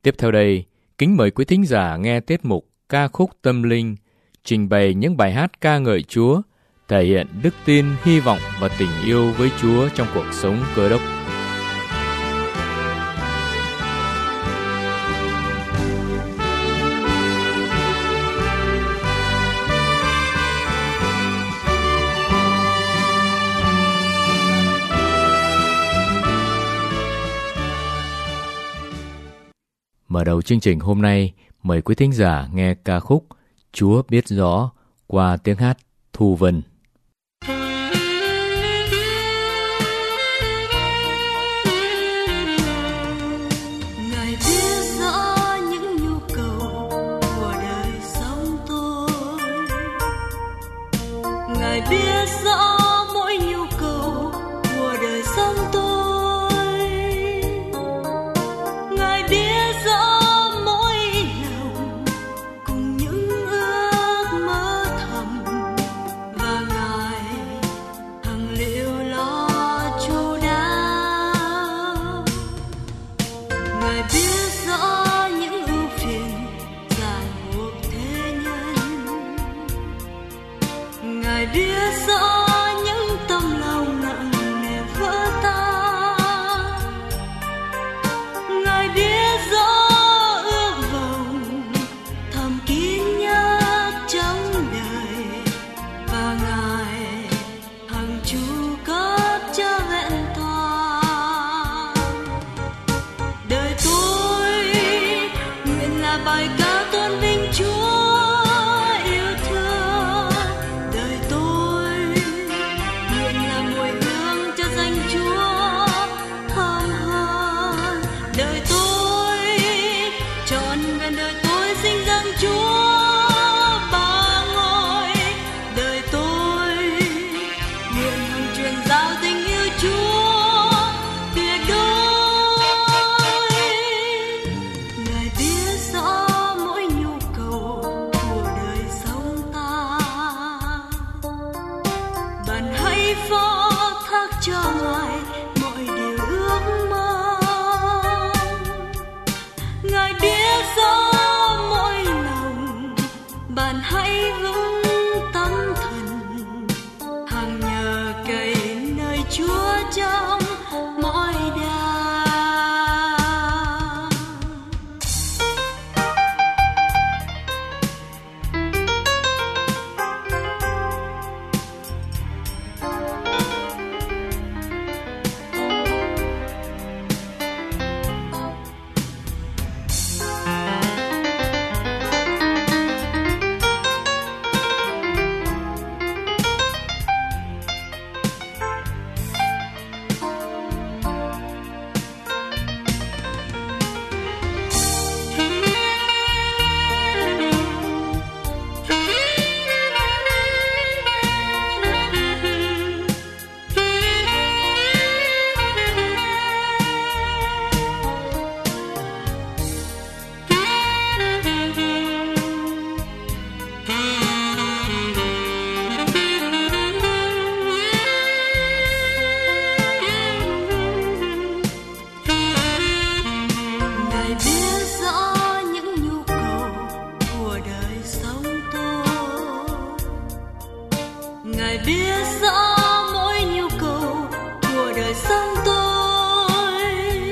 Tiếp theo đây, kính mời quý thính giả nghe tiết mục Ca khúc tâm linh, trình bày những bài hát ca ngợi Chúa, thể hiện đức tin, hy vọng và tình yêu với Chúa trong cuộc sống Cơ Đốc. Mở đầu chương trình hôm nay, mời quý thính giả nghe ca khúc Chúa biết rõ qua tiếng hát Thu Vân. Ngài biết rõ những nhu cầu của đời sống tôi. Ngài biết rõ mỗi nhu cầu của đời sống tôi. Ngài biết rõ mỗi lòng cùng những ước mơ thầm, và Ngài hằng liệu lo chu đáo. Ngài biết rõ những ưu phiền ràng buộc thế nhân. Ngài biết rõ những tâm lòng nặng nề vỡ tan. Ngài biết rõ ước vọng thầm kín nhất trong đời, và Ngài hằng chu cấp cho vẹn toàn. Đời tôi nguyện là bài ca tôn vinh Chúa yêu thương. Đời tôi nguyện là mùi hương cho danh Chúa thơm hơn. Đời tôi trọn vẹn, đời tôi sinh dâng Chúa ba ngôi. Đời tôi nguyện hằng truyền giao tình yêu Chúa tuyệt đối. Ngài biết rõ mỗi nhu cầu của đời sống ta. Bạn hãy phó thác cho Ngài mọi điều ước mơ. Ngài biết rõ mỗi lòng, bạn hãy vững tâm thần, hằng nhờ cậy nơi Chúa trong mọi đau. Ngài biết rõ những nhu cầu của đời sống tôi. Ngài biết rõ mỗi nhu cầu của đời sống tôi.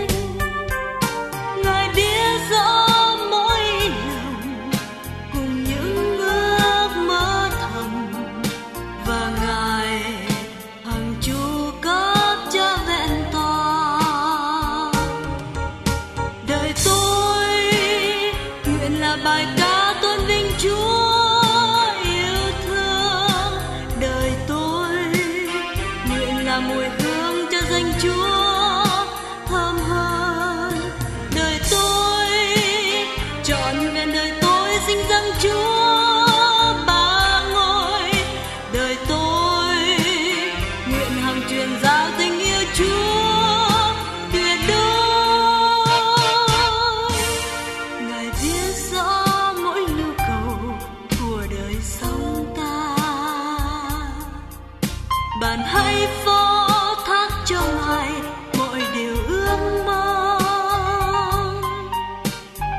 Ngài biết rõ mỗi lòng cùng những ước mơ thầm, và Ngài hằng chu cấp cho vẹn toàn. Đời tôi nguyện là bài ca tôn vinh Chúa yêu thương. Đời tôi nguyện là mùi hương cho danh Chúa thơm hơn. Đời tôi trọn vẹn, đời tôi sinh dâng Chúa ba ngôi. Đời tôi nguyện hằng truyền giao tình yêu Chúa tuyệt đối. Ngài biết rõ mỗi nhu cầu của đời sống ta. Bạn hãy phó thác cho Ngài mọi điều ước mơ.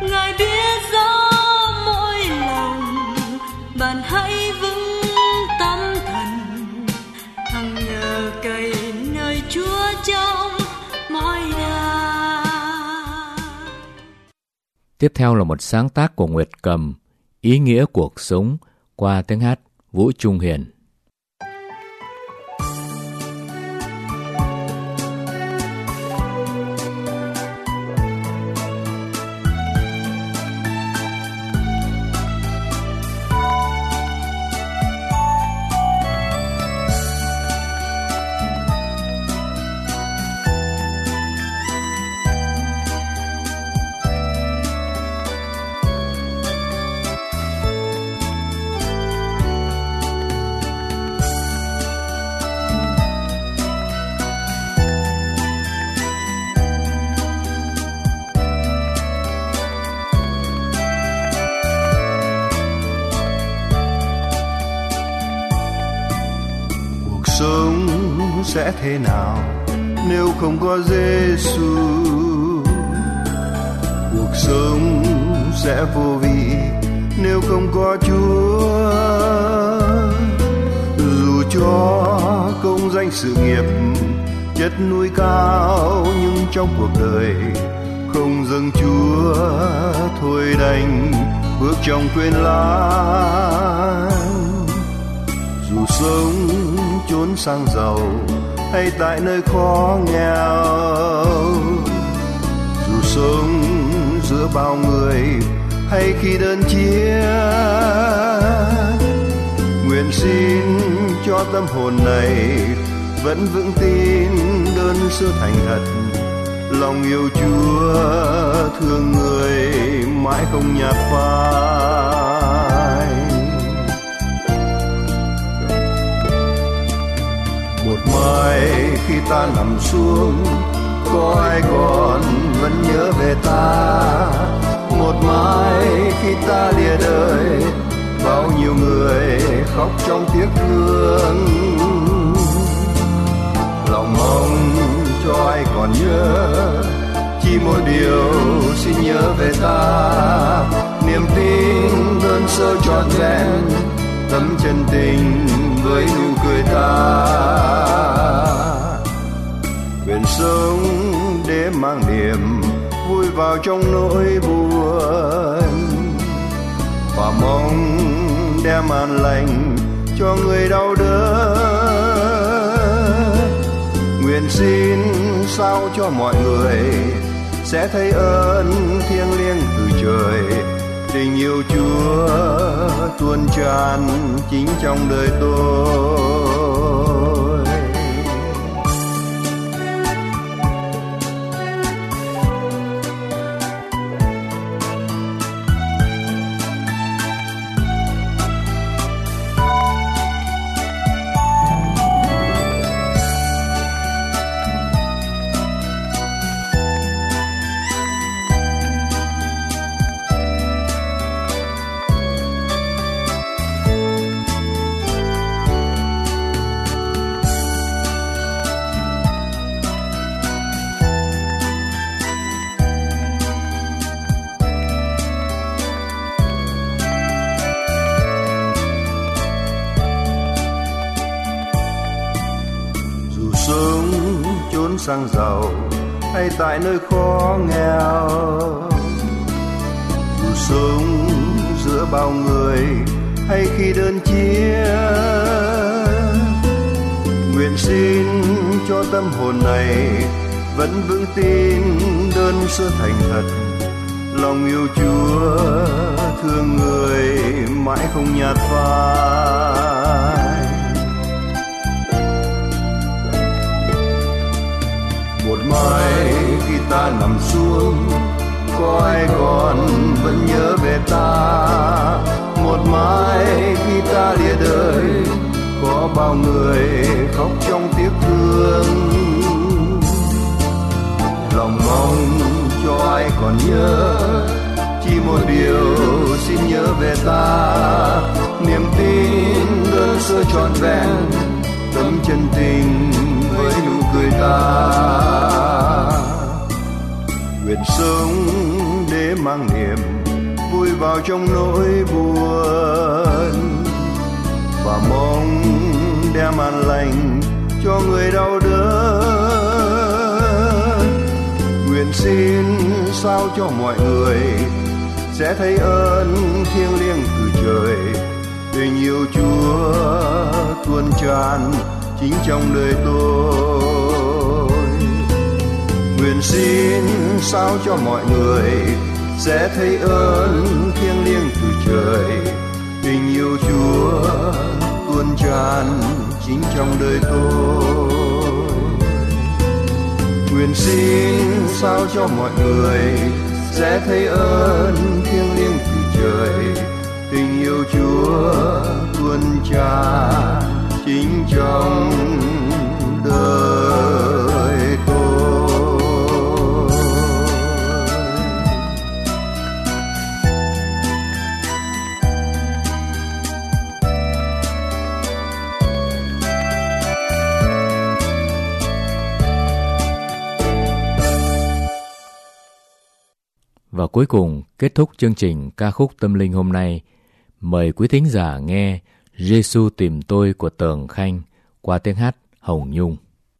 hãy vững tâm thần, hằng nhờ cậy nơi Chúa trong mọi đài. Tiếp theo là một sáng tác của Nguyệt Cầm, Ý nghĩa cuộc sống, qua tiếng hát Vũ Trung Hiền. Sống sẽ thế nào nếu không có Giêsu? Cuộc sống sẽ vô vị nếu không có Chúa. Dù cho công danh sự nghiệp chất núi cao, nhưng trong cuộc đời không dâng Chúa, thôi đành bước trong quên lãng. Dù sống chốn sang giàu hay tại nơi khó nghèo, dù sống giữa bao người hay khi đơn chiếc, nguyện xin cho tâm hồn này vẫn vững tin đơn sơ thành thật, lòng yêu Chúa thương người mãi không nhạt phai. Một mai khi ta nằm xuống, có ai còn vẫn nhớ về ta? Một mai khi ta lìa đời, bao nhiêu người khóc trong tiếc thương. Lòng mong cho ai còn nhớ, chỉ một điều xin nhớ về ta. Niềm tin đơn sơ trọn vẹn, tấm chân tình với nụ cười ta. Nguyện sống để mang niềm vui vào trong nỗi buồn, và mong đem an lành cho người đau đớn. Nguyện xin sao cho mọi người sẽ thấy ơn thiêng liêng từ trời, tình yêu Chúa tuôn tràn chính trong đời tôi. Sang giàu hay tại nơi khó nghèo, dù sống giữa bao người hay khi đơn chiếc, nguyện xin cho tâm hồn này vẫn vững tin đơn sơ thành thật, lòng yêu Chúa thương người mãi không nhạt phai. Một mai khi ta nằm xuống, có ai còn vẫn nhớ về ta? Một mai khi ta lìa đời, có bao người khóc trong tiếc thương. Lòng mong cho ai còn nhớ, chỉ một điều xin nhớ về ta. Niềm tin đơn sơ trọn vẹn, tấm chân tình với nụ cười ta. Nguyện sống để mang niềm vui vào trong nỗi buồn, cho người đau đớn. Nguyện xin sao cho mọi người sẽ thấy ơn thiêng liêng từ trời, tình yêu Chúa tuôn tràn chính trong đời tôi. Nguyện xin sao cho mọi người sẽ thấy ơn thiêng liêng từ trời, tình yêu Chúa tuôn tràn chính trong đời tôi. Nguyện xin sao cho mọi người sẽ thấy ơn thiêng liêng từ trời, tình yêu Chúa tuôn tràn chính trong đời tôi. Và cuối cùng, kết thúc chương trình ca khúc tâm linh hôm nay, mời quý thính giả nghe Giê-xu tìm tôi của Tường Khanh qua tiếng hát Hồng Nhung.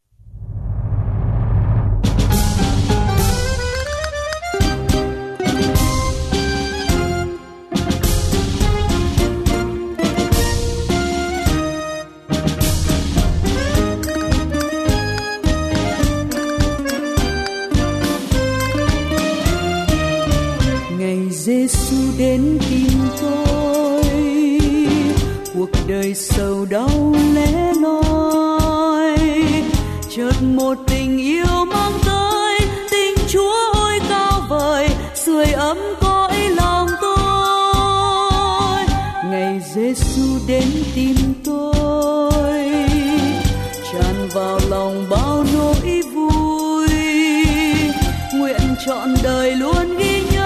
Giê-xu đến tìm tôi, cuộc đời sầu đau lẻ loi, chợt một tình yêu mang tới, tình Chúa ôi cao vời, sưởi ấm cõi lòng tôi. Ngày Giê-xu đến tìm tôi, tràn vào lòng bao nỗi vui, nguyện trọn đời luôn ghi nhớ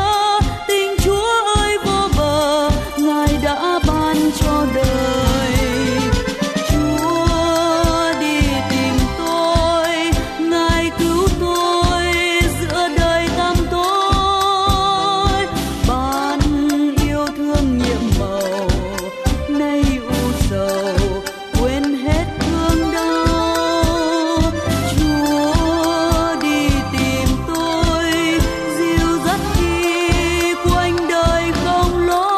đã ban cho đời. Chúa đi tìm tôi, Ngài cứu tôi giữa đời tăm tối, ban yêu thương nhiệm màu nay u sầu, quên hết thương đau. Chúa đi tìm tôi, dìu dắt khi quanh đời không lối.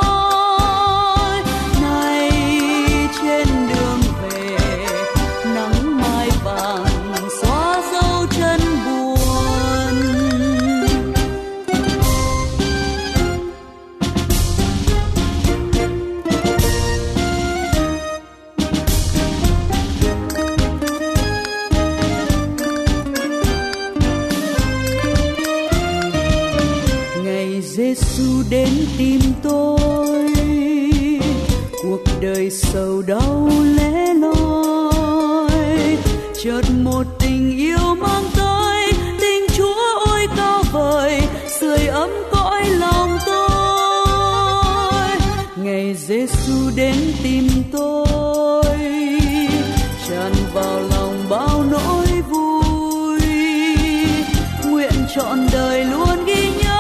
Giê-xu đến tìm tôi, cuộc đời sầu đau lẻ loi, chợt một tình yêu mang tới, tình Chúa ôi cao vời, sưởi ấm cõi lòng tôi. Ngày Giê-xu đến tìm tôi, tràn vào lòng bao nỗi vui, nguyện trọn đời luôn ghi nhớ.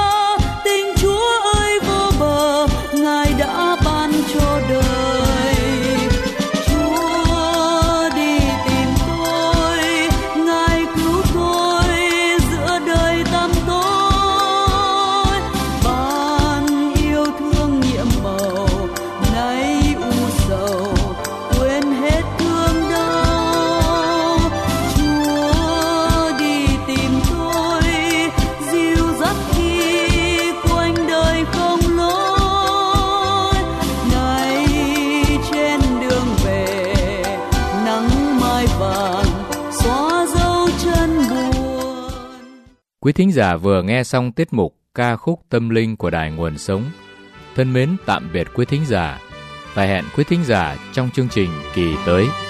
Ngài đã ban cho đời. Chúa đi tìm tôi, Ngài cứu tôi giữa đời tăm tối, ban yêu thương nhiệm màu nay u sầu, quên hết thương đau. Chúa đi tìm tôi, dìu dắt khi quanh đời không lối. Quý thính giả vừa nghe xong tiết mục ca khúc tâm linh của Đài Nguồn Sống. Thân mến tạm biệt quý thính giả và hẹn quý thính giả trong chương trình kỳ tới.